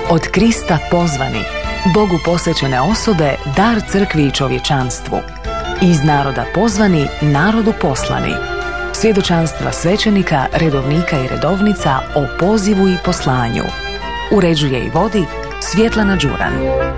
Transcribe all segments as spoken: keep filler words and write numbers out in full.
Od Krista pozvani, Bogu posvećene osobe, dar crkvi i čovječanstvu. Iz naroda pozvani, narodu poslani. Svjedočanstva svećenika, redovnika i redovnica o pozivu i poslanju. Uređuje i vodi Svjetlana Đuran.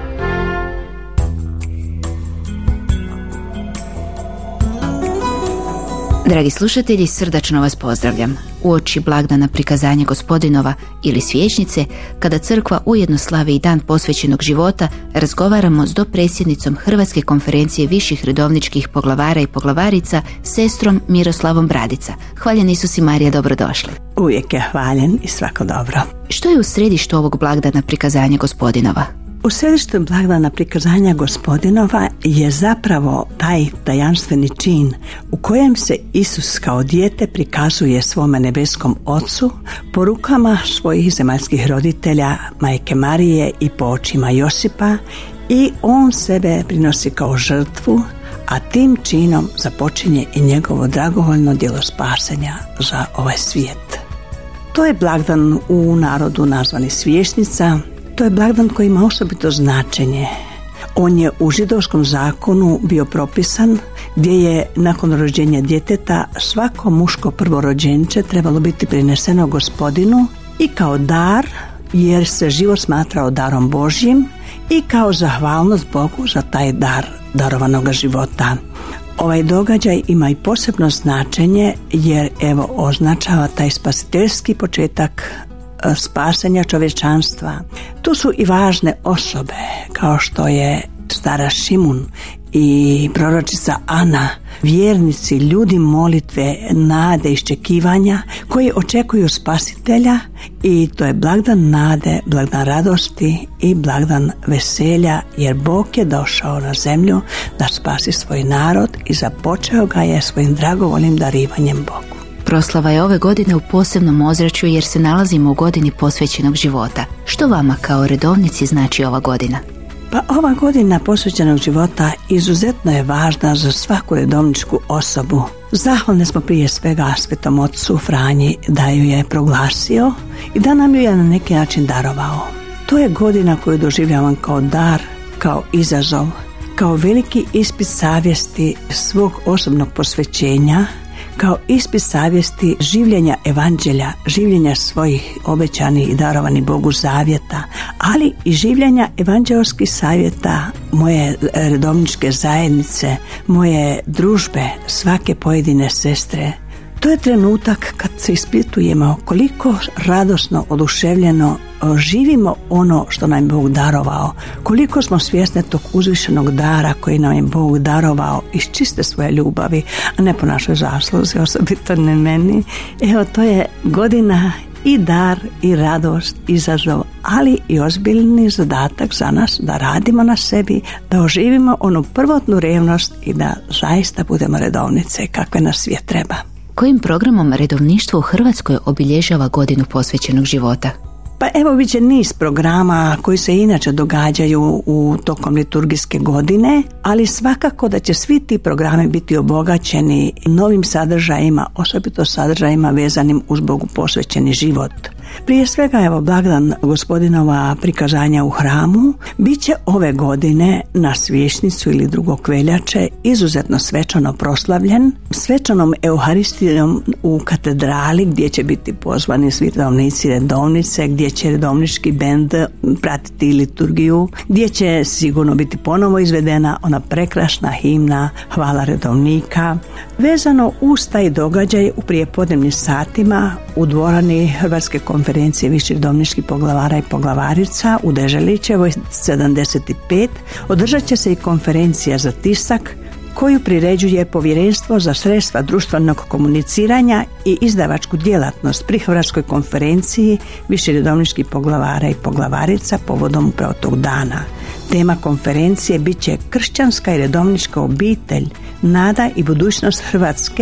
Dragi slušatelji, srdačno vas pozdravljam. Uoči blagdana Prikazanja Gospodinova ili Svječnice, kada crkva ujedno slavi i dan posvećenog života, razgovaramo s dopredsjednicom Hrvatske konferencije viših redovničkih poglavara i poglavarica, sestrom Miroslavom Bradica. Hvaljen Isus i Marija, dobrodošli. Uvijek je hvaljen i svako dobro. Što je u središtu ovog blagdana Prikazanja Gospodinova? U središtu blagdana Prikazanja Gospodinova je zapravo taj tajanstveni čin u kojem se Isus kao dijete prikazuje svome nebeskom Ocu po rukama svojih zemaljskih roditelja, majke Marije i po očima Josipa, i on sebe prinosi kao žrtvu, a tim činom započinje i njegovo dragovoljno djelo spasenja za ovaj svijet. To je blagdan u narodu nazvani Svječnica. To je blagdan koji ima osobito značenje. On je u židovskom zakonu bio propisan, gdje je nakon rođenja djeteta svako muško prvorođenče trebalo biti prineseno Gospodinu i kao dar, jer se život smatrao darom Božjim, i kao zahvalnost Bogu za taj dar darovanog života. Ovaj događaj ima i posebno značenje, jer evo označava taj spasiteljski početak spasenja čovječanstva. Tu su i važne osobe kao što je stara Šimun i proročica Ana, vjernici, ljudi molitve, nade, iščekivanja koji očekuju spasitelja, i to je blagdan nade, blagdan radosti i blagdan veselja, jer Bog je došao na zemlju da spasi svoj narod i započeo ga je svojim dragovoljnim darivanjem Bogu. Proslava je ove godine u posebnom ozračju jer se nalazimo u godini posvećenog života. Što vama kao redovnici znači ova godina? Pa ova godina posvećenog života izuzetno je važna za svaku redovničku osobu. Zahvalni smo prije svega Svetom Ocu Franji da ju je proglasio i da nam ju je na neki način darovao. To je godina koju doživljavam kao dar, kao izazov, kao veliki ispit savjesti svog osobnog posvećenja, kao ispit savjesti življenja evanđelja, življenja svojih obećanih i darovanih Bogu zavjeta, ali i življenja evanđelskih savjeta moje redovničke zajednice, moje družbe, svake pojedine sestre. To je trenutak kad se ispitujemo koliko radosno, oduševljeno živimo ono što nam je Bog darovao, koliko smo svjesni tog uzvišenog dara koji nam je Bog darovao iz čiste svoje ljubavi, a ne po našoj zasluzi, osobito ne meni. Evo, to je godina i dar i radost, izazov, ali i ozbiljni zadatak za nas da radimo na sebi, da oživimo onu prvotnu revnost i da zaista budemo redovnice kakve nas svijet treba. Kojim programom redovništvo u Hrvatskoj obilježava godinu posvećenog života? Pa evo, bit će niz programa koji se inače događaju u tokom liturgijske godine, ali svakako da će svi ti programi biti obogaćeni novim sadržajima, osobito sadržajima vezanim uz Bogu posvećeni život. Prije svega, evo, blagdan Gospodinova Prikazanja u hramu bit će ove godine na Svječnicu ili drugog veljače izuzetno svečano proslavljen, svečanom euharistijom u katedrali, gdje će biti pozvani svi redovnici, redovnice, gdje će redovnički bend pratiti liturgiju, gdje će sigurno biti ponovo izvedena ona prekrasna himna Hvala redovnika. Vezano uz taj događaj u prijepodnevnim satima u dvorani Hrvatske konferencije viših redovničkih poglavara i poglavarica u Deželićevoj sedamdeset pet održat će se i konferencija za tisak koju priređuje Povjerenstvo za sredstva društvenog komuniciranja i izdavačku djelatnost pri Hrvatskoj konferenciji viših redovničkih poglavara i poglavarica povodom upravo tog dana. Tema konferencije bit će Kršćanska i redovnička obitelj, nada i budućnost Hrvatske,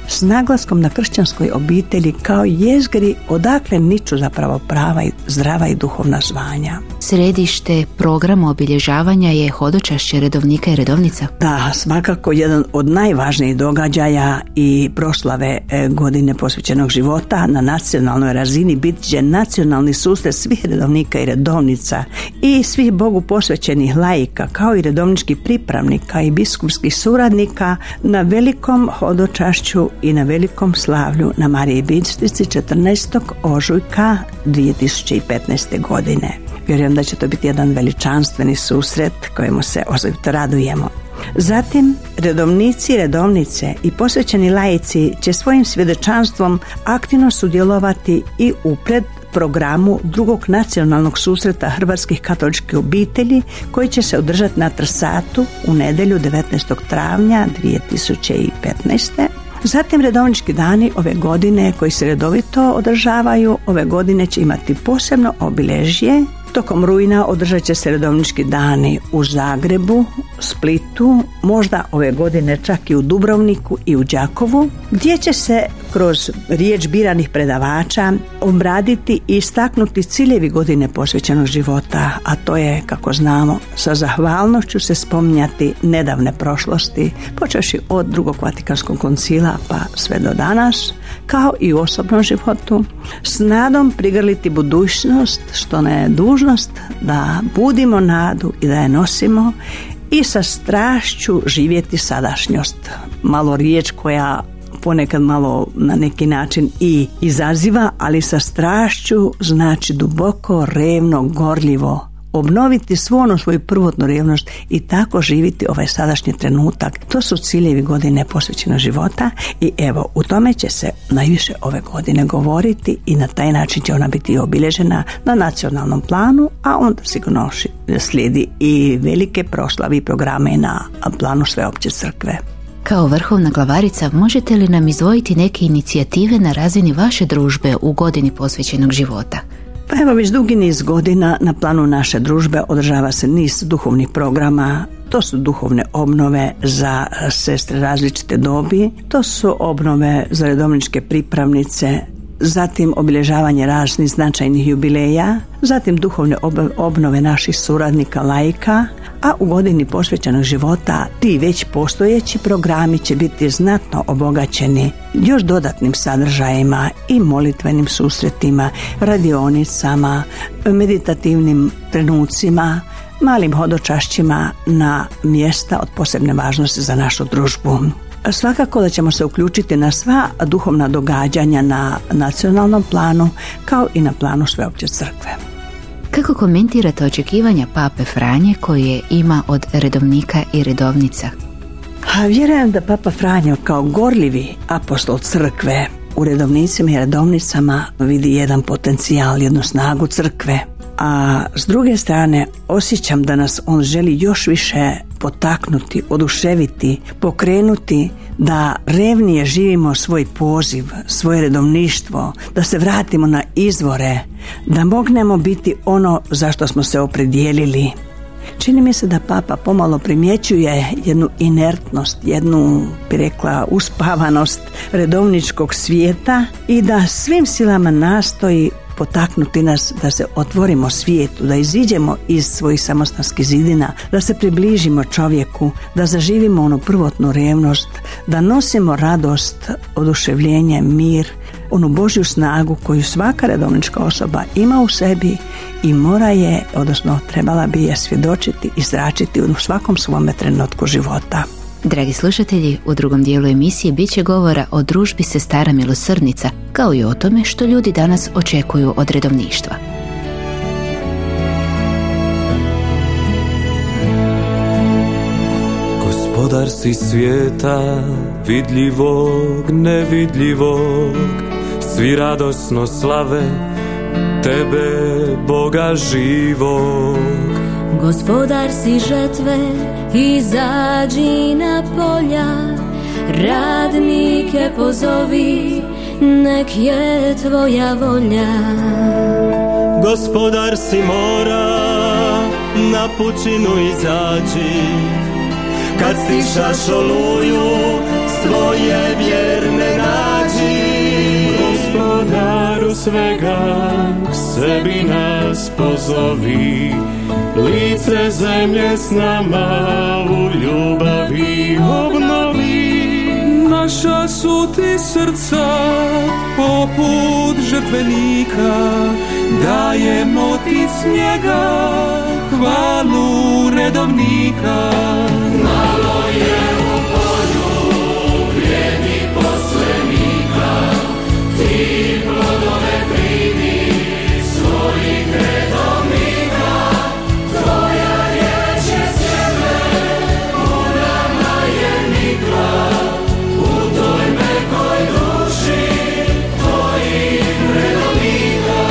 s naglaskom na kršćanskoj obitelji kao jezgri odakle niču zapravo prava i zdrava i duhovna zvanja. Središte programa obilježavanja je hodočašće redovnika i redovnica. Da, svakako jedan od najvažnijih događaja i proslave godine posvećenog života na nacionalnoj razini bit će nacionalni susret svih redovnika i redovnica i svih Bogu posvećenih laika, kao i redovničkih pripravnika i biskupskih suradnika na velikom hodočašću i na velikom slavlju na Mariji Bistrici četrnaestog ožujka dvije tisuće petnaeste. godine. Vjerujem da će to biti jedan veličanstveni susret kojemu se osobito radujemo. Zatim, redovnici i redovnice i posvećeni laici će svojim svjedočanstvom aktivno sudjelovati i u pred programu drugog nacionalnog susreta hrvatskih katoličkih obitelji koji će se održati na Trsatu u nedjelju devetnaestog travnja dvije tisuće petnaeste. Zatim redovnički dani ove godine koji se redovito održavaju ove godine će imati posebno obilježje. Tokom rujna održat će se redovnički dani u Zagrebu, Splitu, možda ove godine čak i u Dubrovniku i u Đakovu, gdje će se kroz riječ biranih predavača obraditi i istaknuti ciljevi godine posvećenog života, a to je, kako znamo, sa zahvalnošću se spominjati nedavne prošlosti, počevši od drugog Vatikanskog koncila pa sve do danas, kao i u osobnom životu, s nadom prigrliti budućnost, što ne je dužnost da budimo nadu i da je nosimo, i sa strašću živjeti sadašnjost. Malo riječ koja ponekad malo na neki način i izaziva, ali sa strašću znači duboko, revno, gorljivo obnoviti svu onu svoju prvotnu revnost i tako živiti ovaj sadašnji trenutak. To su ciljevi godine posvećenog života i evo, u tome će se najviše ove godine govoriti i na taj način će ona biti obilježena na nacionalnom planu, a onda sigurno slijedi i velike proslave i programe na planu sveopće crkve. Kao vrhovna glavarica, možete li nam izdvojiti neke inicijative na razini vaše družbe u godini posvećenog života? Pa evo, već dugi niz godina na planu naše družbe održava se niz duhovnih programa. To su duhovne obnove za sestre različite dobi, to su obnove za redovničke pripravnice, zatim obilježavanje raznih značajnih jubileja, zatim duhovne obnove naših suradnika laika, a u godini posvećenog života ti već postojeći programi će biti znatno obogaćeni još dodatnim sadržajima i molitvenim susretima, radionicama, meditativnim trenucima, malim hodočašćima na mjesta od posebne važnosti za našu družbu. Svakako da ćemo se uključiti na sva duhovna događanja na nacionalnom planu kao i na planu sveopće crkve. Kako komentirate očekivanja Pape Franje koje ima od redovnika i redovnica? A vjerujem da Papa Franjo kao gorljivi apostol crkve u redovnicima i redovnicama vidi jedan potencijal, jednu snagu crkve, a s druge strane osjećam da nas on želi još više potaknuti, oduševiti, pokrenuti da revnije živimo svoj poziv, svoje redovništvo, da se vratimo na izvore, da mognemo biti ono za što smo se opredijelili. Čini mi se da Papa pomalo primjećuje jednu inertnost, jednu, bi rekla, uspavanost redovničkog svijeta i da svim silama nastoji potaknuti nas da se otvorimo svijetu, da iziđemo iz svojih samostanskih zidina, da se približimo čovjeku, da zaživimo onu prvotnu revnost, da nosimo radost, oduševljenje, mir, onu Božju snagu koju svaka redovnička osoba ima u sebi i mora je, odnosno trebala bi je svjedočiti i zračiti u svakom svome trenutku života. Dragi slušatelji, u drugom dijelu emisije bit će govora o družbi sestara milosrdnica, kao i o tome što ljudi danas očekuju od redovništva. Gospodar si svijeta, vidljivog, nevidljivog, svi radosno slave tebe, Boga živog. Gospodar si žetve, izađi na polja, radnike pozovi, nek je tvoja volja. Gospodar si mora, na pučinu izađi, kad stišaš oluju svoje vjerne svega, k sebi nas pozovi, lice zemlje s nama u ljubavi obnovi. Naša su ti srca poput žrtvenika, dajemo ti s njega hvalu redovnika. Malo je u polju vrijednih poslenika, ti plodove primi svojih redovnika. Tvoja riječ je sjeme, u nama je nikla, u toj mekoj duši tvojih redovnika.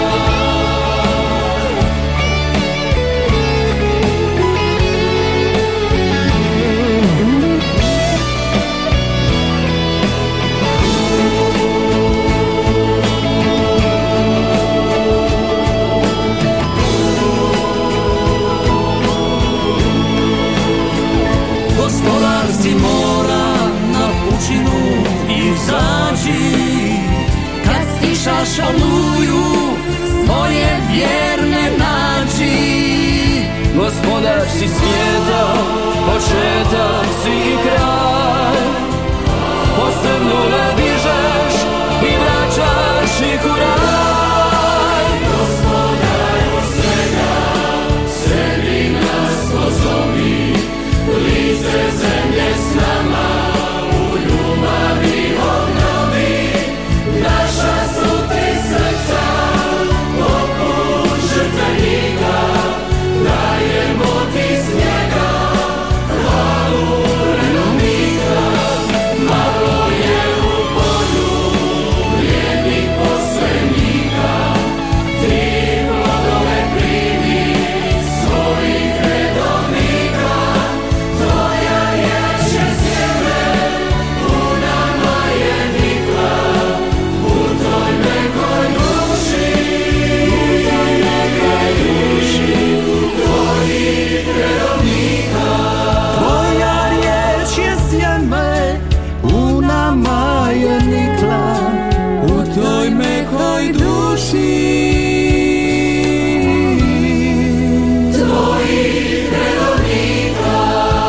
Gospodar si mora na pučinu izaći, kad stišaš oluju svoje vjerne naći. Gospodar si svijeta, početak si i kraj, posrnule dižeš i vraćaš ih u raj. Gospodaru svega, sebi nas pozovi, lice zemlje s nama u ljubavi obnovi. Naša su ti srca poput žrtvenika, dajemo ti s njega hvalu redovnika. Malo je u polju vrijednih poslenika, ti plodove primi svojih redovnika. Tvoja riječ je sjeme, u nama je nikla, u toj nekoj duši, u toj nekoj duši tvojih redovnika. Tvoja riječ je sjeme, u nama je nikla, u toj mekoj duši. Tvojih redovnika.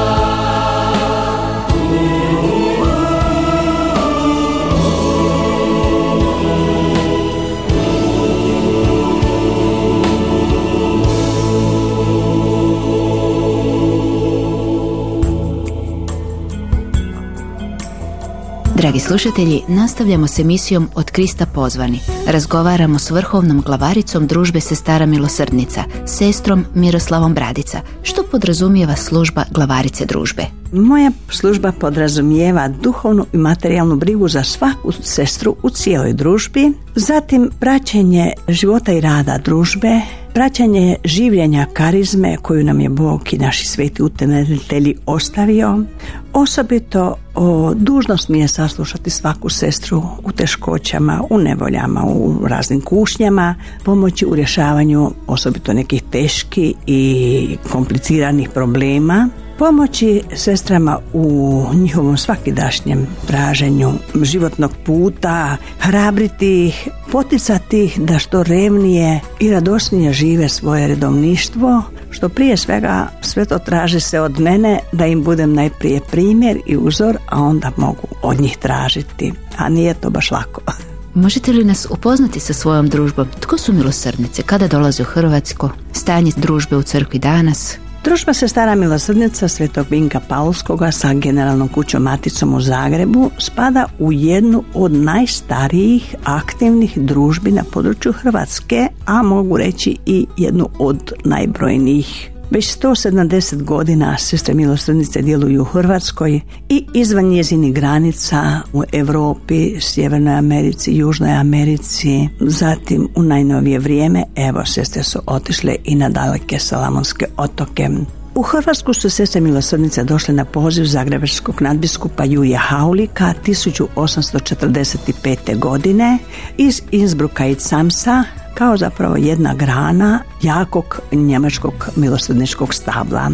Dragi slušatelji, nastavljamo s emisijom Od Krista pozvani. Razgovaramo s vrhovnom glavaricom družbe Sestara milosrdnica, sestrom Miroslavom Bradica. Što podrazumijeva služba glavarice družbe? Moja služba podrazumijeva duhovnu i materijalnu brigu za svaku sestru u cijeloj družbi, zatim praćenje života i rada družbe, praćenje življenja karizme koju nam je Bog i naši sveti utemeljitelji ostavio. Osobito o, dužnost mi je saslušati svaku sestru u teškoćama, u nevoljama, u raznim kušnjama, pomoći u rješavanju osobito nekih teških i kompliciranih problema, pomoći sestrama u njihovom svakidašnjem traženju životnog puta, hrabriti ih, poticati ih da što revnije i radosnije žive svoje redovništvo, što prije svega sve to traži se od mene da im budem najprije primjer i uzor, a onda mogu od njih tražiti, a nije to baš lako. Možete li nas upoznati sa svojom družbom? Tko su milosrdnice? Kada dolaze u Hrvatsku? Stanje družbe u crkvi danas? Družba Sestara milosrdnica Svetog Vinka Paulskoga sa Generalnom kućom Maticom u Zagrebu spada u jednu od najstarijih aktivnih družbi na području Hrvatske, a mogu reći i jednu od najbrojnijih. Već sto sedamdeset godina sestre milosrdnice djeluju u Hrvatskoj i izvan njezinih granica u Europi, Sjevernoj Americi, Južnoj Americi. Zatim u najnovije vrijeme, evo, sestre su otišle i na daleke Salamonske otoke. U Hrvatsku su sestre milosrdnice došle na poziv zagrebačkog nadbiskupa Jurija Haulika tisuću osamsto četrdeset pete. godine iz Innsbrucka i Camsa, kao zapravo jedna grana jakog njemačkog milosrdničkog stabla.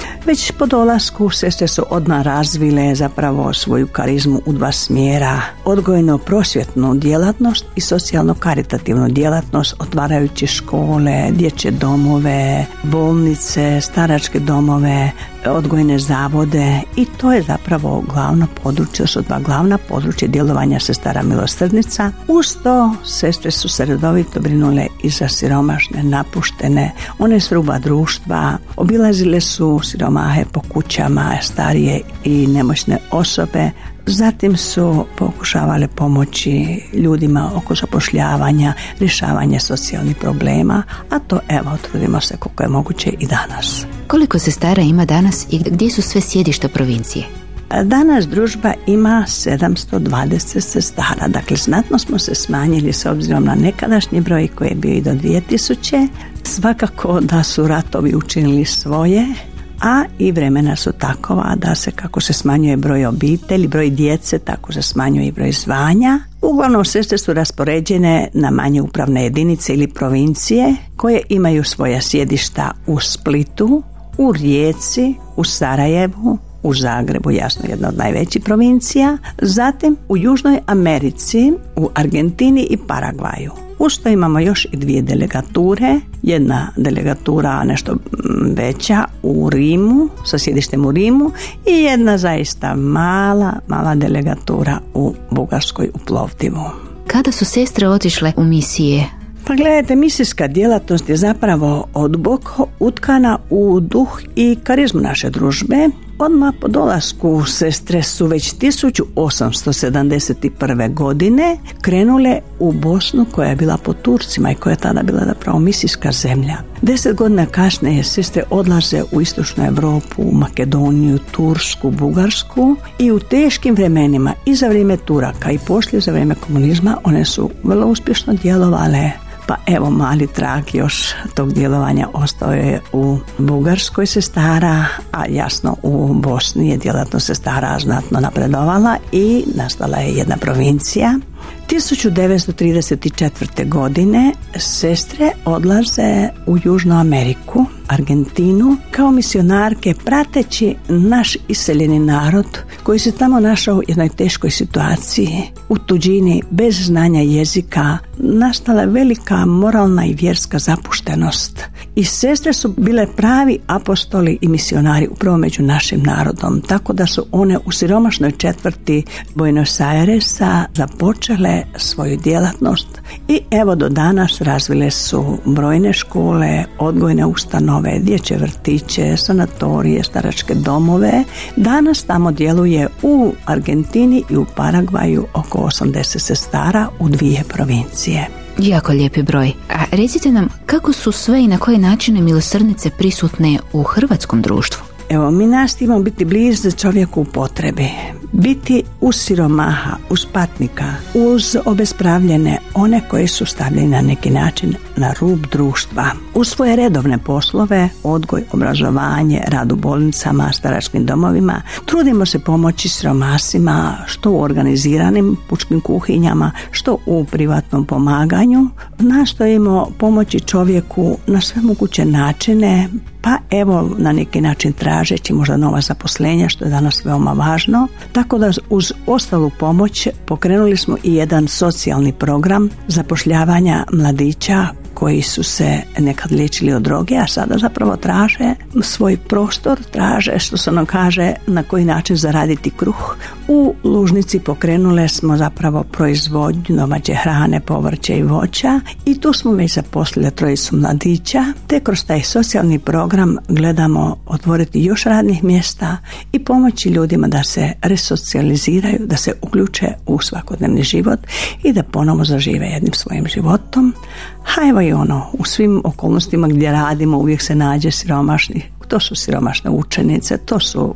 Već po dolasku sestre su odmah razvile zapravo svoju karizmu u dva smjera, odgojno-prosvjetnu djelatnost i socijalno-karitativnu djelatnost, otvarajući škole, dječje domove, bolnice, staračke domove, odgojne zavode, i to je zapravo glavno područje, to su dva glavna područja djelovanja sestara milosrdnica. Uz to sestre su se redovito brinule i za siromašne, napuštene, one s ruba društva, obilazile su siromahe po kućama, starije i nemoćne osobe. Zatim su pokušavale pomoći ljudima oko zapošljavanja, rješavanja socijalnih problema, a to evo trudimo se koliko je moguće i danas. Koliko sestara ima danas i gdje su sve sjedišta provincije? Danas družba ima sedamsto dvadeset sestara, dakle znatno smo se smanjili s obzirom na nekadašnji broj koji je bio i do dvije tisuće. Svakako da su ratovi učinili svoje, a i vremena su takova da se, kako se smanjuje broj obitelji, broj djece, tako se smanjuje i broj zvanja. Uglavnom sestre su raspoređene na manje upravne jedinice ili provincije koje imaju svoja sjedišta u Splitu, u Rijeci, u Sarajevu, u Zagrebu, jasno jedna od najvećih provincija, zatim u Južnoj Americi, u Argentini i Paragvaju. Uz to imamo još i dvije delegature, jedna delegatura nešto veća u Rimu, sa sjedištem u Rimu, i jedna zaista mala, mala delegatura u Bugarskoj, u Plovdivu. Kada su sestre otišle u misije? Pa gledajte, misijska djelatnost je zapravo odboko utkana u duh i karizmu naše družbe. Odmah po dolasku sestre su već tisuću osamsto sedamdeset prve. godine krenule u Bosnu, koja je bila pod Turcima i koja je tada bila zapravo misijska zemlja. Deset godina kasnije sestre odlaze u istočnu Europu, u Makedoniju, Tursku, Bugarsku, i u teškim vremenima i za vrijeme Turaka i poslije za vrijeme komunizma one su vrlo uspješno djelovale. Pa evo, mali trag još tog djelovanja ostao je u Bugarskoj sestara, a jasno u Bosni je djelatnost sestara znatno napredovala i nastala je jedna provincija. tisuću devetsto trideset četvrte. godine sestre odlaze u Južnu Ameriku, Argentinu, kao misionarke, prateći naš iseljeni narod koji se tamo našao u jednoj teškoj situaciji, u tuđini, bez znanja jezika. Nastala je velika moralna i vjerska zapuštenost i sestre su bile pravi apostoli i misionari upravo među našim narodom, tako da su one u siromašnoj četvrti Buenos Airesa započele svoju djelatnost i evo do danas razvile su brojne škole, odgojne ustanove, dječje vrtiće, sanatorije, staračke domove. Danas tamo djeluje u Argentini i u Paragvaju oko osamdeset sestara u dvije provincije. Jako lijepi broj. A recite nam, kako su sve i na koje načine milosrdnice prisutne u hrvatskom društvu? Evo, mi nastojimo biti blizu čovjeku u potrebi, biti uz siromaha, uz patnika, uz obespravljene, one koji su stavljeni na neki način na rub društva. U svoje redovne poslove, odgoj, obrazovanje, rad u bolnicama, staračkim domovima, trudimo se pomoći siromasima, što u organiziranim pučkim kuhinjama, što u privatnom pomaganju. Nastojimo pomoći čovjeku na sve moguće načine, pa evo na neki način tražeći možda nova zaposlenja, što je danas veoma važno. Tako da uz ostalu pomoć pokrenuli smo i jedan socijalni program zapošljavanja mladića koji su se nekad liječili od droge, a sada zapravo traže svoj prostor, traže, što se nam kaže, na koji način zaraditi kruh. U Lužnici pokrenule smo zapravo proizvodnju domaće hrane, povrće i voća i tu smo već zaposlili trojicu mladića, te kroz taj socijalni program gledamo otvoriti još radnih mjesta i pomoći ljudima da se resocijaliziraju, da se uključe u svakodnevni život i da ponovo zažive jednim svojim životom. A evo i ono, u svim okolnostima gdje radimo uvijek se nađe siromašni. To su siromašne učenice, to su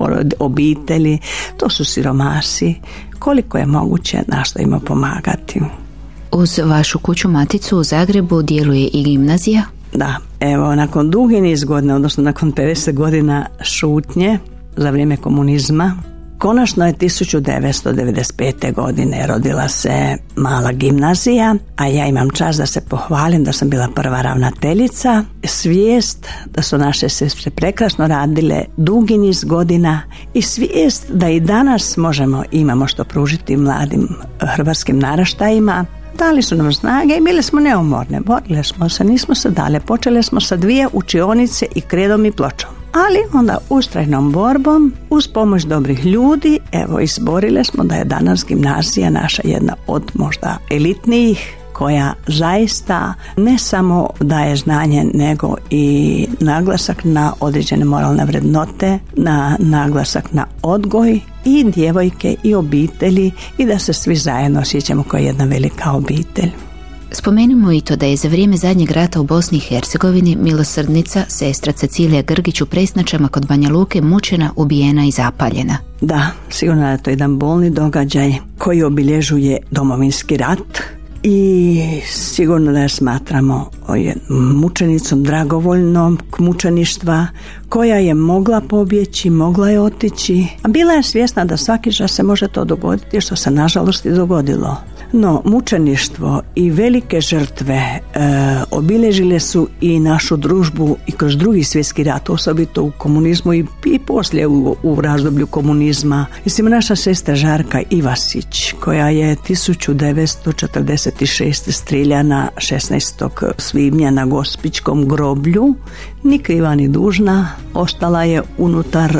obitelji, to su siromasi. Koliko je moguće nastojimo pomagati. Uz vašu kuću maticu u Zagrebu djeluje i gimnazija? Da, evo nakon dugi niz godina, odnosno nakon pedeset godina šutnje za vrijeme komunizma, Konačno je tisuću devetsto devedeset pete. godine rodila se mala gimnazija, a ja imam čast da se pohvalim da sam bila prva ravnateljica. Svijest da su naše sestre prekrasno radile dugi niz godina i svijest da i danas možemo, imamo što pružiti mladim hrvatskim naraštajima. Dali su nam snage i bile smo neumorne. Borile smo se, nismo se dale. Počele smo sa dvije učionice i kredom i pločom. Ali onda ustrajnom borbom, uz pomoć dobrih ljudi, evo izborile smo da je danas gimnazija naša jedna od možda elitnijih, koja zaista ne samo daje znanje, nego i naglasak na određene moralne vrednote, na naglasak na odgoj i djevojke i obitelji i da se svi zajedno osjećamo kao jedna velika obitelj. Spomenimo i to da je za vrijeme zadnjeg rata u Bosni i Hercegovini milosrdnica sestra Cecilija Grgić u Presnačama kod Banja Luke mučena, ubijena i zapaljena. Da, sigurno je to jedan bolni događaj koji obilježuje Domovinski rat i sigurno da je smatramo mučenicom dragovoljnom mučeništva koja je mogla pobjeći, mogla je otići, a bila je svjesna da svaki čas se može to dogoditi, što se nažalost i dogodilo. No, mučeništvo i velike žrtve e, obilježile su i našu družbu i kroz drugi svjetski rat, osobito u komunizmu i, i poslije u, u razdoblju komunizma. Mislim, naša sestra Žarka Ivasić, koja je tisuću devetsto četrdeset šeste. strijeljana šesnaestog svibnja na Gospićkom groblju, ni kriva ni dužna, ostala je unutar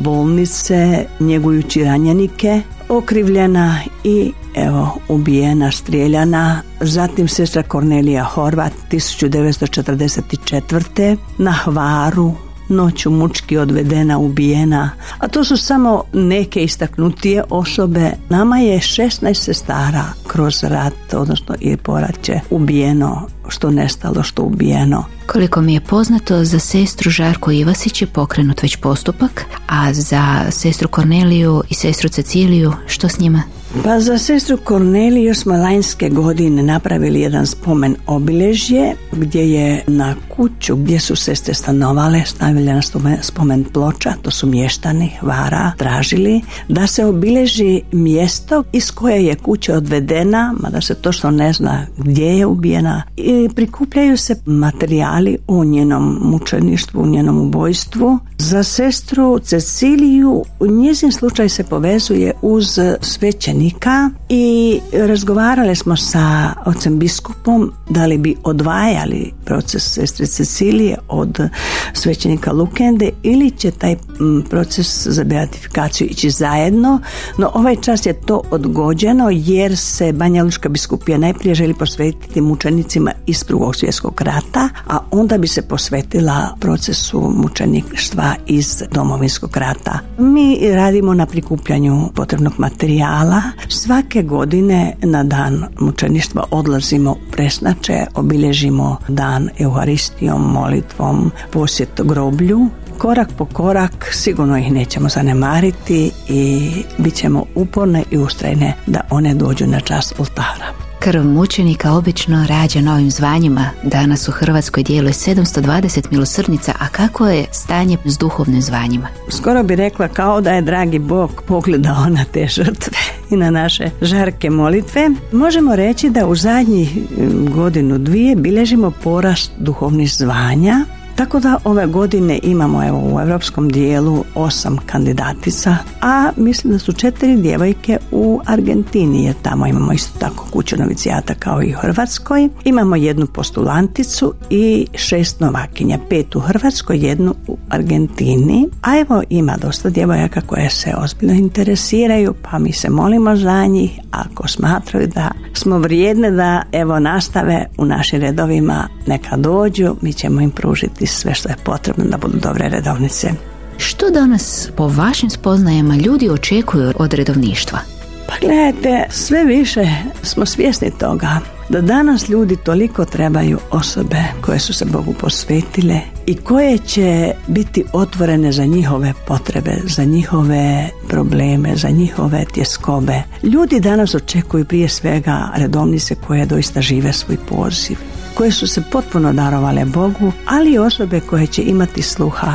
bolnice njegujući ranjenike, okrivljena i evo ubijena, strijeljana. Zatim sestra Kornelija Horvat tisuću devetsto četrdeset četvrte. na Hvaru noću mučki odvedena, ubijena. A to su samo neke istaknutije osobe. Nama je šesnaest sestara kroz rat, odnosno i poraće, ubijeno, što nestalo, što ubijeno. Koliko mi je poznato, za sestru Žarku Ivasić je pokrenut već postupak, a za sestru Korneliju i sestru Ceciliju, što s njima? Pa za sestru Korneliju smo lanjske godine napravili jedan spomen obilježje gdje je na kuću gdje su sestre stanovale stavili na spomen ploča, to su mještani Hvara tražili da se obilježi mjesto iz koje je kuća odvedena, mada se točno ne zna gdje je ubijena, i prikupljaju se materijali o njenom mučeništvu, u njenom ubojstvu. Za sestru Ceciliju njezin slučaj se povezuje uz svećenika i razgovarali smo sa ocem biskupom da li bi odvajali proces sestre Cecilije od svećenika Lukende ili će taj proces za beatifikaciju ići zajedno, no ovaj čas je to odgođeno jer se Banja Lučka biskupija najprije želi posvetiti mučenicima iz Drugog svjetskog rata, a onda bi se posvetila procesu mučeništva iz Domovinskog rata. Mi radimo na prikupljanju potrebnog materijala. Svake godine na dan mučeništva odlazimo u Presnače, obilježimo dan euharistijom, molitvom, posjet groblju. Korak po korak sigurno ih nećemo zanemariti i bit ćemo uporne i ustrajne da one dođu na čast oltara. Krv mučenika obično rađa novim zvanjima. Danas u Hrvatskoj djeluje sedamsto dvadeset milosrdnica, a kako je stanje s duhovnim zvanjima? Skoro bi rekla kao da je dragi Bog pogledao na te žrtve i na naše žarke molitve. Možemo reći da u zadnjih godinu dvije bilježimo porast duhovnih zvanja. Tako da ove godine imamo evo u europskom dijelu osam kandidatica, a mislim da su četiri djevojke u Argentini, jer tamo imamo isto tako kuću novicijata kao i u Hrvatskoj. Imamo jednu postulanticu i šest novakinja, pet u Hrvatskoj, jednu u Argentini. A evo ima dosta djevojaka koje se ozbiljno interesiraju, pa mi se molimo za njih. Ako smatraju da smo vrijedne da evo nastave u našim redovima, neka dođu, mi ćemo im pružiti sve što je potrebno da budu dobre redovnice. Što danas po vašim spoznajama ljudi očekuju od redovništva? Pa gledajte, sve više smo svjesni toga da danas ljudi toliko trebaju osobe koje su se Bogu posvetile i koje će biti otvorene za njihove potrebe, za njihove probleme, za njihove tjeskobe. Ljudi danas očekuju prije svega redovnice koje doista žive svoj poziv, koje su se potpuno darovale Bogu, ali i osobe koje će imati sluha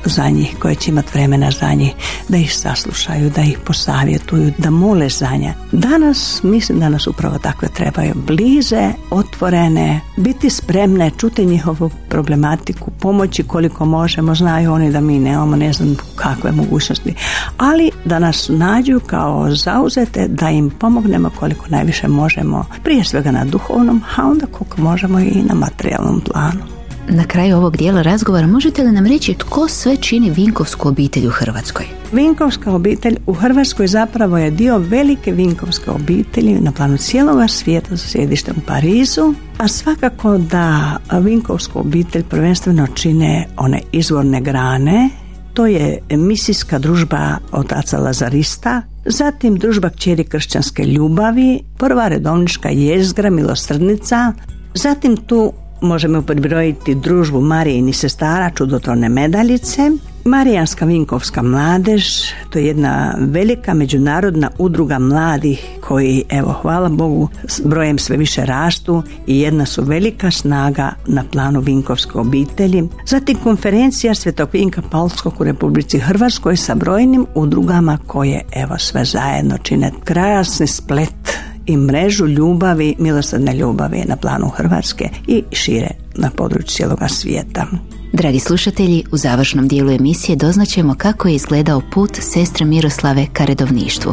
za njih, koje će imati vremena za njih, da ih saslušaju, da ih posavjetuju, da mole za nje. Danas mislim da nas upravo takve trebaju, blize, otvorene, biti spremne, čuti njihovu problematiku, pomoći koliko možemo, znaju oni da mi nemamo ne znam kakve mogućnosti, ali da nas nađu kao zauzete, da im pomognemo koliko najviše možemo, prije svega na duhovnom, a onda koliko možemo i na materijalnom planu. Na kraju ovog dijela razgovora možete li nam reći tko sve čini Vinkovsku obitelj u Hrvatskoj? Vinkovska obitelj u Hrvatskoj zapravo je dio velike Vinkovske obitelji na planu cijeloga svijeta sa sjedištem u Parizu, a svakako da Vinkovsku obitelj prvenstveno čine one izvorne grane. To je misijska družba otaca Lazarista, zatim družba kćeri kršćanske ljubavi, prva redovnička jezgra Milosrdnica, zatim tu možemo pribrojiti družbu Marijinih sestara čudotvorne medaljice, Marijanska Vinkovska mladež, to je jedna velika međunarodna udruga mladih koji, evo, hvala Bogu, s brojem sve više rastu i jedna su velika snaga na planu Vinkovske obitelji. Zatim konferencija Svetog Vinka Paulskog u Republici Hrvatskoj sa brojnim udrugama koje, evo, sve zajedno čine krasni splet i mrežu ljubavi, milosrdne ljubavi na planu Hrvatske i šire na području cijeloga svijeta. Dragi slušatelji, u završnom dijelu emisije doznaćemo kako je izgledao put sestre Miroslave ka redovništvu.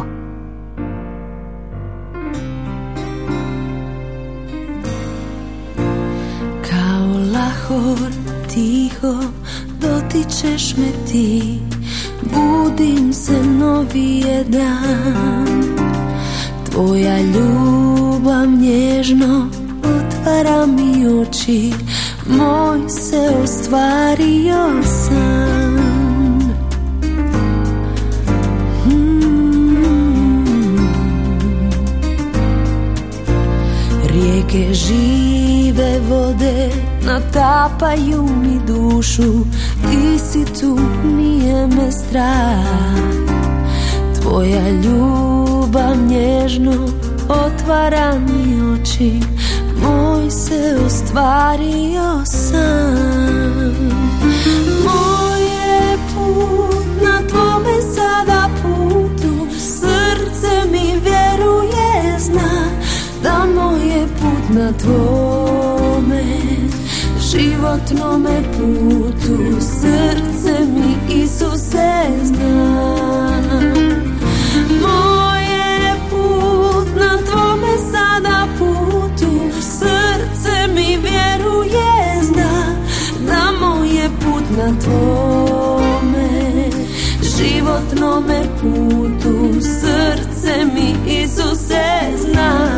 Kao lahor tiho dotičeš me ti, budim se novi je dan. Tvoja ljubav nježno otvara mi oči, moj se ostvario san. Hmm. Rijeke žive vode natapaju mi dušu, ti si tu, nije me strah. Tvoja ljubav nježno otvara mi oči, moj se ostvario san. Moj je put na tvome sada putu, srce mi vjeruje, zna da moj je put na tvome životnome putu, srce mi Isuse zna. Moj je put na tvome sada putu, srce mi vjeruje, zna da moj je put na tvome životnome putu, srce mi Isuse zna.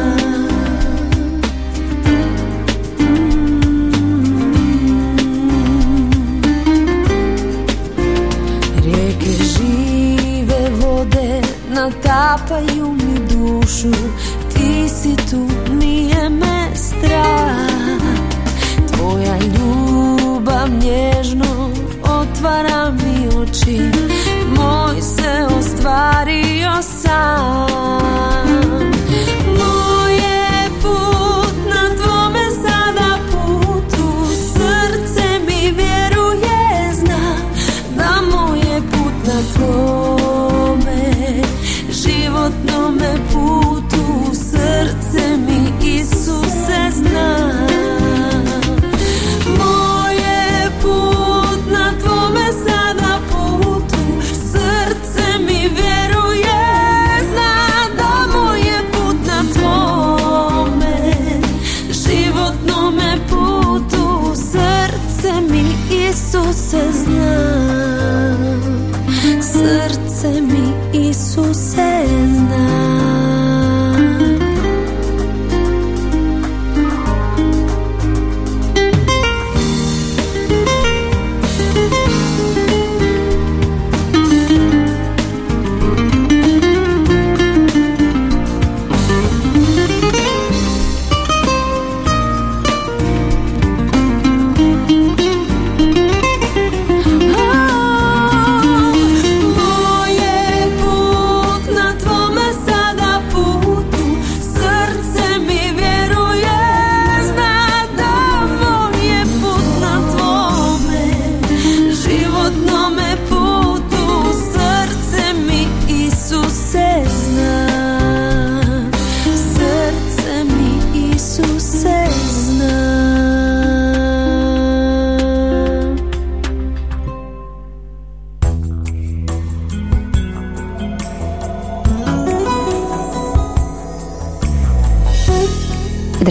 Rijeke žive vode natapaju mi dušu, ti si tu, nije me strah. Tvoja ljubav nježno otvara mi oči, moj se ostvario san.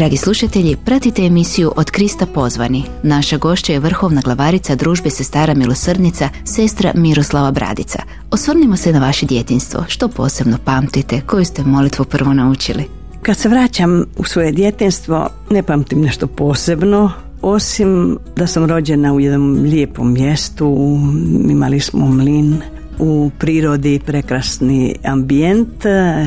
Dragi slušatelji, pratite emisiju Od Krista pozvani. Naša gošća je vrhovna glavarica Družbe sestara milosrdnica, sestra Miroslava Bradica. Osvrnimo se na vaše djetinjstvo. Što posebno pamtite? Koju ste molitvu prvo naučili? Kad se vraćam u svoje djetinjstvo, ne pamtim nešto posebno, osim da sam rođena u jednom lijepom mjestu, imali smo mlin, u prirodi prekrasni ambijent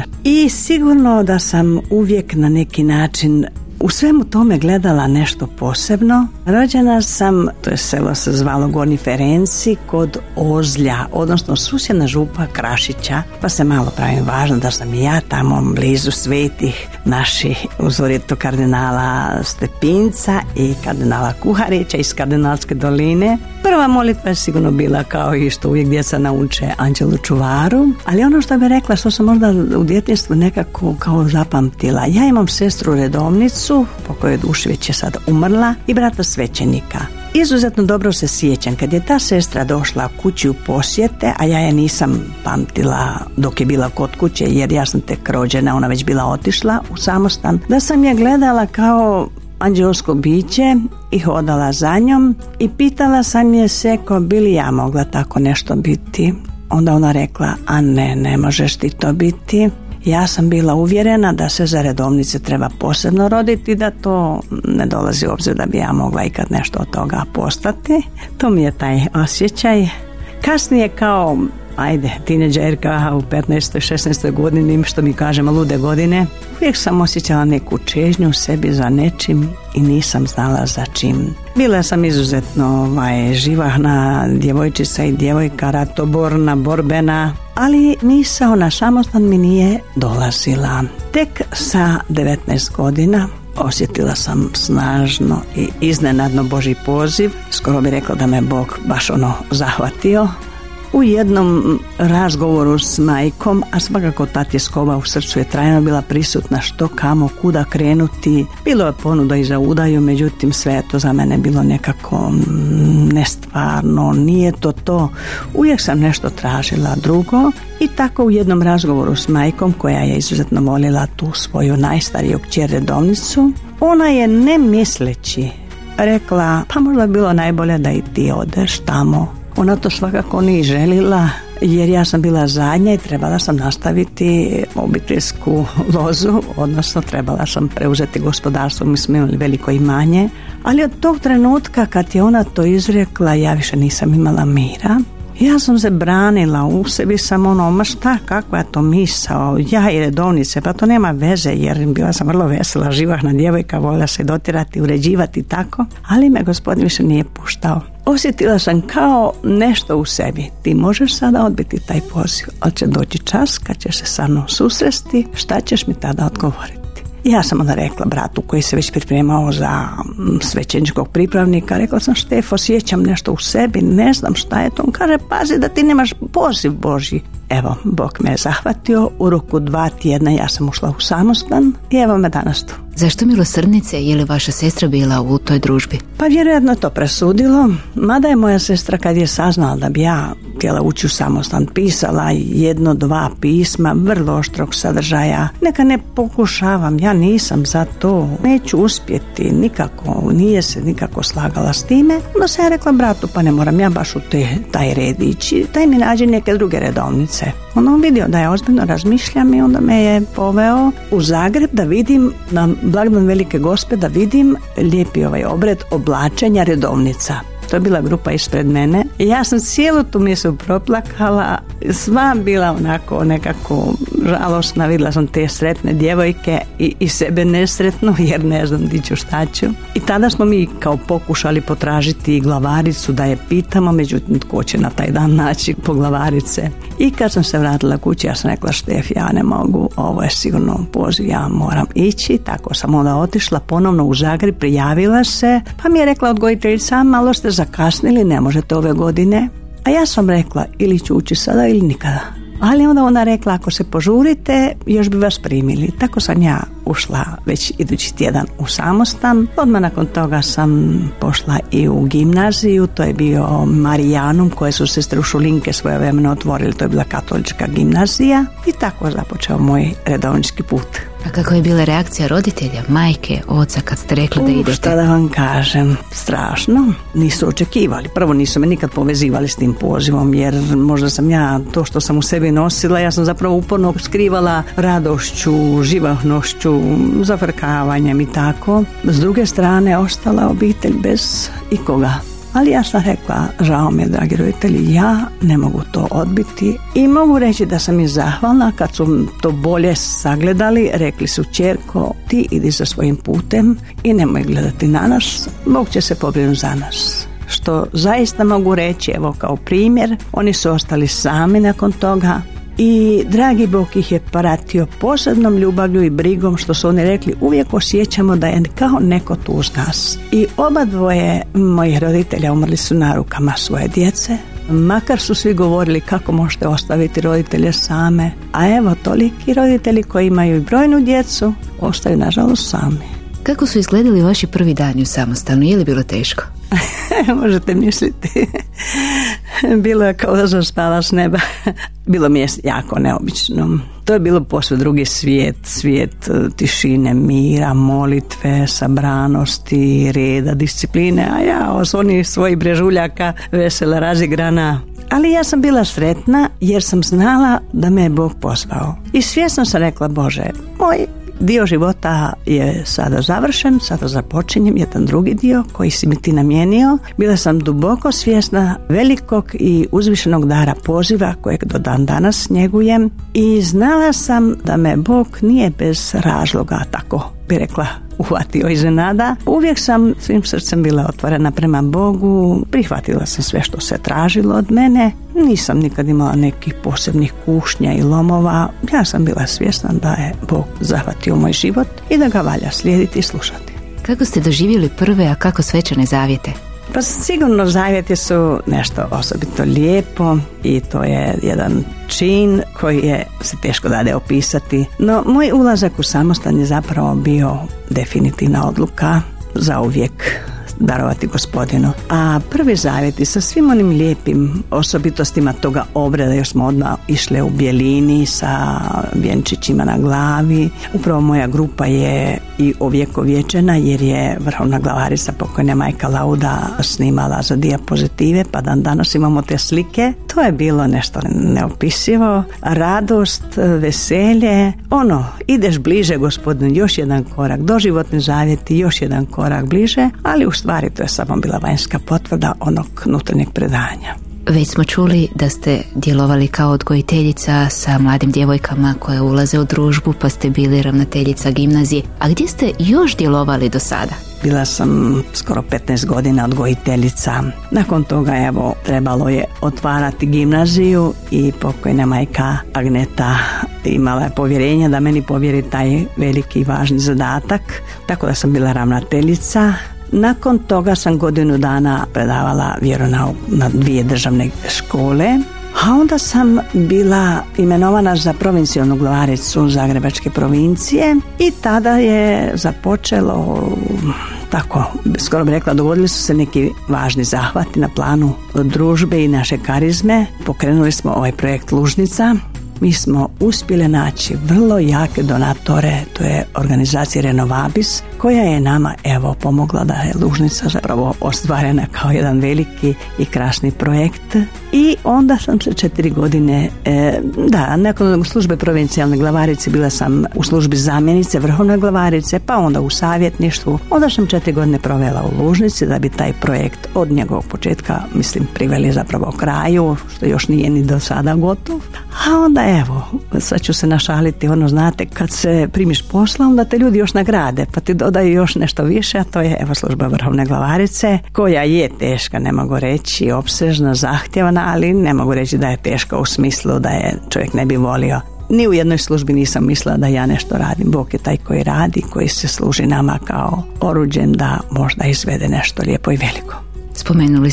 i sigurno da sam uvijek na neki način u svemu tome gledala nešto posebno. Rođena sam, to je selo se zvalo Gornji Ferenci, kod Ozlja, odnosno susjedna župa Krašića, pa se malo pravim važno da sam i ja tamo blizu svetih naših, uzorito kardinala Stepinca i kardinala Kuharića iz Kardinalske doline. Prva molitva je sigurno bila, kao i što uvijek djeca nauče, Anđelu čuvaru, ali ono što bih rekla, što sam možda u djetinjstvu nekako kao zapamtila, ja imam sestru redovnicu, po kojoj duši već je sad umrla, i brata svećenika. Izuzetno dobro se sjećam kad je ta sestra došla kući u posjete, a ja je nisam pamtila dok je bila kod kuće, jer ja sam tek rođena, ona već bila otišla u samostan, da sam je gledala kao anđelsko biće i hodala za njom i pitala sam je se ko bi li ja mogla tako nešto biti. Onda ona rekla, a ne, ne možeš ti to biti. Ja sam bila uvjerena da se za redovnice treba posebno roditi, da to ne dolazi u obzir da bi ja mogla ikad nešto od toga postati. To mi je taj osjećaj. Kasnije kao, ajde, tineđerka u petnaestoj šesnaestoj godini, što mi kažemo lude godine, uvijek sam osjećala neku čežnju u sebi za nečim i nisam znala za čim. Bila sam izuzetno ovaj, živahna djevojčica i djevojka, ratoborna, borbena, ali misao na samostan mi nije dolazila. Tek sa devetnaest godina osjetila sam snažno i iznenadno Božji poziv. Skoro bi rekla da me Bog baš ono zahvatio. U jednom razgovoru s majkom, a svakako ta tjeskoba u srcu je trajno bila prisutna, što, kamo, kuda krenuti. Bilo je ponuda i za udaju, međutim sve je to za mene bilo nekako nestvarno, nije to to. Uvijek sam nešto tražila drugo i tako u jednom razgovoru s majkom, koja je izuzetno voljela tu svoju najstariju kćer redovnicu, ona je ne misleći rekla, pa možda bi bilo najbolje da i ti odeš tamo. Ona to svakako nije želila, jer ja sam bila zadnja i trebala sam nastaviti obiteljsku lozu, odnosno trebala sam preuzeti gospodarstvo, mi smo imali veliko imanje, ali od tog trenutka kad je ona to izrekla, ja više nisam imala mira. Ja sam se branila, u sebi sam ono, ma šta, kakva je to misao, ja i redovnice, pa to nema veze, jer bila sam vrlo vesela, živahna djevojka, voljela se dotirati, uređivati tako, ali me Gospodin više nije puštao. Osjetila sam kao nešto u sebi, ti možeš sada odbiti taj poziv, ali će doći čas kad ćeš se sa mnom susresti, šta ćeš mi tada odgovoriti? Ja sam onda rekla bratu koji se već pripremao za svećeničkog pripravnika, rekla sam, Štefo, sjećam nešto u sebi, ne znam šta je to. On kaže, pazi da ti nemaš poziv Božji. Evo, Bog me je zahvatio, u roku dva tjedna ja sam ušla u samostan i evo me danas tu. Zašto milosrdnice? Je li vaša sestra bila u toj družbi? Pa vjerojatno to presudilo, mada je moja sestra kad je saznala da bi ja htjela ući u samostan pisala jedno, dva pisma vrlo oštrog sadržaja. Neka ne pokušavam, ja nisam za to, neću uspjeti nikako, nije se nikako slagala s time. No se ja rekla bratu, pa ne moram ja baš u te, taj red ići, daj mi nađi neke druge redovnice. Ono vidio da ja ozbiljno razmišljam i onda me je poveo u Zagreb da vidim, na blagdan Velike Gospe, da vidim lijepi ovaj obred oblačenja redovnica. To je bila grupa ispred mene i ja sam cijelu tu mjestu proplakala, sva bila onako nekako žalosna, vidjela sam te sretne djevojke i, i sebe nesretno, jer ne znam di ću, šta ću. I tada smo mi kao pokušali potražiti glavaricu da je pitamo, međutim tko će na taj dan naći poglavarice. I kad sam se vratila kući, ja sam rekla, Štef, ja ne mogu, ovo je sigurno poziv, ja moram ići. Tako sam onda otišla ponovno u Zagreb, prijavila se, pa mi je rekla odgojiteljica, malo ste zakasnili, ne možete ove godine. A ja sam rekla, ili ću ući sada ili nikada. Ali onda ona rekla, ako se požurite, još bi vas primili. Tako sam ja ušla već idući tjedan u samostan. Odmah nakon toga sam pošla i u gimnaziju, to je bio Marijanum, koje su sestre Uršulinke svojevremeno otvorili, to je bila katolička gimnazija. I tako započeo moj redovnički put. A kako je bila reakcija roditelja, majke, oca kad ste rekli da idete? U, šta da vam kažem, strašno. Nisu očekivali. Prvo nisu me nikad povezivali s tim pozivom, jer možda sam ja to što sam u sebi nosila, ja sam zapravo uporno skrivala radošću, živahnošću, zafrkavanjem i tako. S druge strane, ostala obitelj bez ikoga. Ali ja sam rekla, žao mi je, dragi roditelji, ja ne mogu to odbiti i mogu reći da sam im zahvalna kad su to bolje sagledali. Rekli su, ćerko, ti idi za svojim putem i nemoj gledati na nas, Bog će se pobrinuti za nas. Što zaista mogu reći, evo kao primjer, oni su ostali sami nakon toga. I dragi Bog ih je pratio posebnom ljubavlju i brigom, što su oni rekli, uvijek osjećamo da je kao neko tu uz nas. I oba dvoje mojih roditelja umrli su na rukama svoje djece, makar su svi govorili kako možete ostaviti roditelje same, a evo toliki roditelji koji imaju i brojnu djecu ostaju nažalost sami. Kako su izgledali vaši prvi dani u samostanu? Je li bilo teško? Možete misliti. Bilo je kao da sam spala s neba. Bilo mi je jako neobično. To je bilo posve drugi svijet, svijet tišine, mira, molitve, sabranosti, reda, discipline, a ja od onih svojih brežuljaka vesela, razigrana. Ali ja sam bila sretna jer sam znala da me je Bog pozvao. I svjesno sam rekla, Bože, moj dio života je sada završen, sada započinjem jedan drugi dio koji si mi ti namijenio. Bila sam duboko svjesna velikog i uzvišenog dara poziva kojeg do dan danas njegujem i znala sam da me Bog nije bez razloga, tako bi rekla, uhvatio iznenada. Uvijek sam svim srcem bila otvorena prema Bogu, prihvatila sam sve što se tražilo od mene, nisam nikad imala nekih posebnih kušnja i lomova, ja sam bila svjesna da je Bog zahvatio moj život i da ga valja slijediti i slušati. Kako ste doživjeli prve, a kako svečane zavjete? Pa sigurno zavjeti su nešto osobito lijepo i to je jedan čin koji je se teško dade opisati. No, moj ulazak u samostan je zapravo bio definitivna odluka za uvijek darovati Gospodinu. A prvi zavjeti sa svim onim lijepim osobitostima toga obreda, još smo odmah išle u bjelini sa vjenčićima na glavi. Upravo moja grupa je i ovjekovječena jer je vrhovna glavarica pokojna majka Lauda snimala za dijapozitive, pa dan danas imamo te slike. To je bilo nešto neopisivo, radost, veselje, ono, ideš bliže Gospodinu, još jedan korak, doživotni zavjeti, još jedan korak bliže, ali u stvari to je samo bila vanjska potvrda onog unutarnjeg predanja. Već smo čuli da ste djelovali kao odgojiteljica sa mladim djevojkama koje ulaze u družbu, pa ste bili ravnateljica gimnazije. A gdje ste još djelovali do sada? Bila sam skoro petnaest godina odgojiteljica. Nakon toga, evo, trebalo je otvarati gimnaziju i pokojna majka Agneta imala je povjerenja da meni povjeri taj veliki i važni zadatak, tako da sam bila ravnateljica. Nakon toga sam godinu dana predavala vjeronauk na dvije državne škole, a onda sam bila imenovana za provincijalnu glavaricu Zagrebačke provincije i tada je započelo, tako skoro bih rekla, dogodili su se neki važni zahvati na planu družbe i naše karizme. Pokrenuli smo ovaj projekt Lužnica. Mi smo uspjeli naći vrlo jake donatore, to je organizacija Renovabis, koja je nama evo pomogla da je Lužnica zapravo ostvarena kao jedan veliki i krasni projekt. I onda sam se četiri godine, e, da, nakon službe provincijalne glavarice bila sam u službi zamjenice vrhovne glavarice, pa onda u savjetništvu. Onda sam četiri godine provela u Lužnici da bi taj projekt od njegovog početka, mislim, priveli zapravo kraju, što još nije ni do sada gotov. A onda evo, sad ću se našaliti, ono, znate, kad se primiš posla, onda te ljudi još nagrade, pa ti dodaju još nešto više, a to je evo služba vrhovne glavarice, koja je teška, ne mogu reći, opsežna, zahtjevna, ali ne mogu reći da je teška u smislu da je čovjek ne bi volio. Ni u jednoj službi nisam mislila da ja nešto radim. Bog je taj koji radi, koji se služi nama kao oruđem da možda izvede nešto lijepo i veliko. Spomenuli ste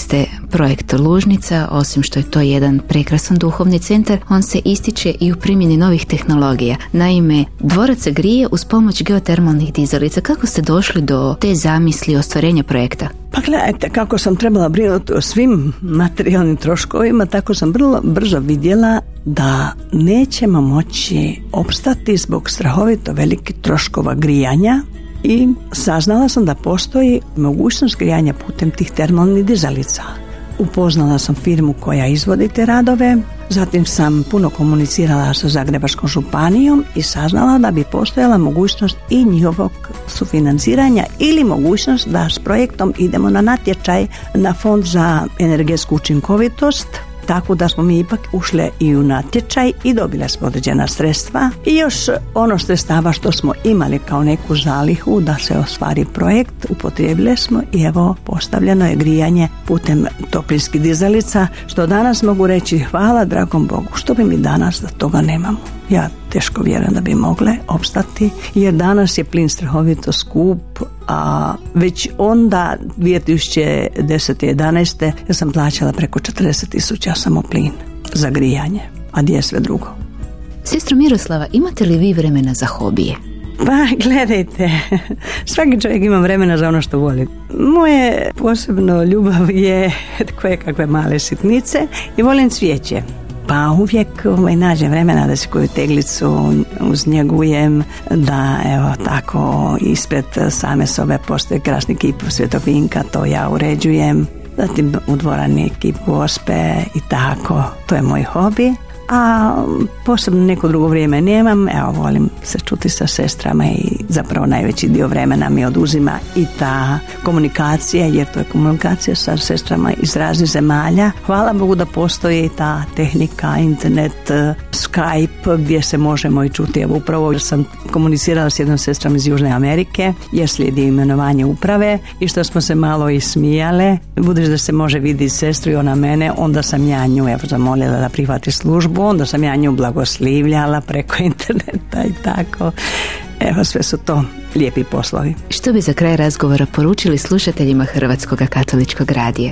Projekt Lužnica, osim što je to jedan prekrasan duhovni centar, on se ističe i u primjeni novih tehnologija. Naime, dvorac se grije uz pomoć geotermalnih dizalica. Kako ste došli do te zamisli ostvarenja projekta? Pa gledajte, kako sam trebala brinuti o svim materijalnim troškovima, tako sam vrlo brzo vidjela da nećemo moći opstati zbog strahovito velikih troškova grijanja i saznala sam da postoji mogućnost grijanja putem tih termalnih dizalica. Upoznala sam firmu koja izvodi te radove, zatim sam puno komunicirala sa Zagrebačkom županijom i saznala da bi postojala mogućnost i njihovog sufinanciranja ili mogućnost da s projektom idemo na natječaj na Fond za energetsku učinkovitost. Tako da smo mi ipak ušle i u natječaj i dobile smo određena sredstva i još ono sredstava što smo imali kao neku zalihu da se ostvari projekt upotrijebile smo i evo postavljeno je grijanje putem toplinskih dizalica, što danas mogu reći hvala dragom Bogu, što bi mi danas da toga nemamo. Ja teško vjerujem da bi mogle opstati jer danas je plin strahovito skup, a već onda dvije tisuće desete i jedanaeste ja sam plaćala preko četrdeset tisuća samo plin za grijanje, a gdje je sve drugo. Sestro Miroslava, imate li vi vremena za hobije? Pa gledajte, svaki čovjek ima vremena za ono što voli. Moje posebno ljubav je koje kakve male sitnice i volim cvijeće. Pa uvijek ovaj, nađem vremena da se koju teglicu uznjegujem, da evo tako ispred same sobe postoji krasni kip Svetog Vinka, to ja uređujem. Zatim u dvorani kip Gospe i tako, to je moj hobi. A posebno neko drugo vrijeme nemam, evo volim se čuti sa sestrama i zapravo najveći dio vremena mi oduzima i ta komunikacija, jer to je komunikacija sa sestrama iz raznih zemalja. Hvala Bogu da postoji ta tehnika, internet, Skype gdje se možemo i čuti. Evo upravo sam komunicirala s jednom sestrom iz Južne Amerike jer slijedi imenovanje uprave i što smo se malo i smijale. Budući da se može vidjeti sestru i ona mene, onda sam ja nju evo zamolila da prihvati službu. Onda sam ja nju blagoslivljala preko interneta i tako. Evo, sve su to lijepi poslovi. Što bi za kraj razgovora poručili slušateljima Hrvatskog katoličkog radija?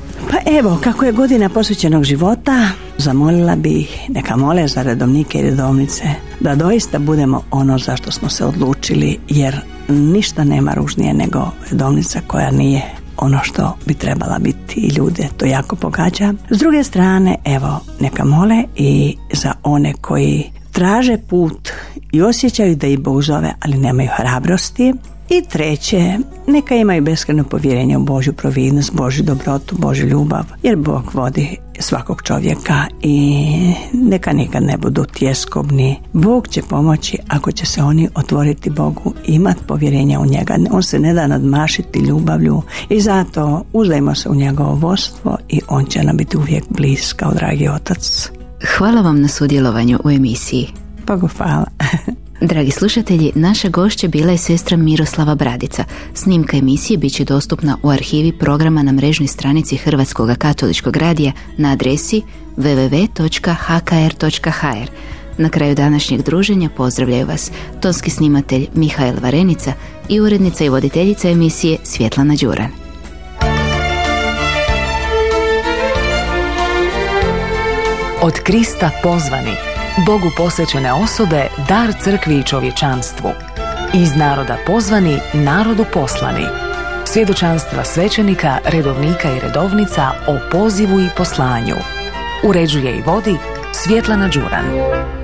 Pa evo, kako je godina posvećenog života, zamolila bih neka mole za redovnike i redovnice da doista budemo ono za što smo se odlučili, jer ništa nema ružnije nego redovnica koja nije ono što bi trebala biti i ljude to jako pogađa. S druge strane, evo, neka mole i za one koji traže put i osjećaju da ih Bog zove, ali nemaju hrabrosti. I treće, neka imaju beskrajno povjerenje u Božju providnost, Božju dobrotu, Božju ljubav, jer Bog vodi svakog čovjeka i neka nikad ne budu tjeskobni. Bog će pomoći ako će se oni otvoriti Bogu i imati povjerenja u njega. On se ne da nadmašiti ljubavlju i zato uzdajmo se u njegovo vodstvo i on će nam biti uvijek bliz kao dragi otac. Hvala vam na sudjelovanju u emisiji. Pa go hvala. Dragi slušatelji, naša gošća bila je sestra Miroslava Bradica. Snimka emisije bit će dostupna u arhivi programa na mrežnoj stranici Hrvatskog katoličkog radija na adresi w w w točka h k r točka h r. Na kraju današnjeg druženja pozdravljaju vas tonski snimatelj Mihael Varenica i urednica i voditeljica emisije Svjetlana Đuran. Od Krista pozvani, Bogu posvećene osobe, dar crkvi i čovječanstvu. Iz naroda pozvani, narodu poslani. Svjedočanstva svećenika, redovnika i redovnica o pozivu i poslanju. Uređuje i vodi Svjetlana Đuran.